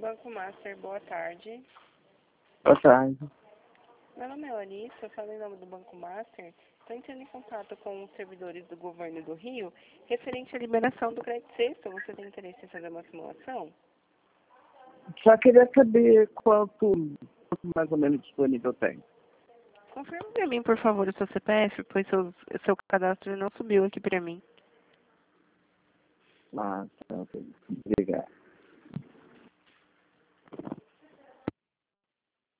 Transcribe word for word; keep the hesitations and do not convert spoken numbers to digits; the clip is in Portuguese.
Banco Master, boa tarde. Boa tarde. Meu nome é Larissa, eu falo em nome do Banco Master. Estou entrando em contato com os servidores do governo do Rio, referente à liberação do crédito sexto. Você tem interesse em fazer uma simulação? Só queria saber quanto, quanto mais ou menos disponível tem. Confirme para mim, por favor, o seu C P F, pois seu, seu cadastro não subiu aqui para mim. Ah, tá, ok. Obrigado.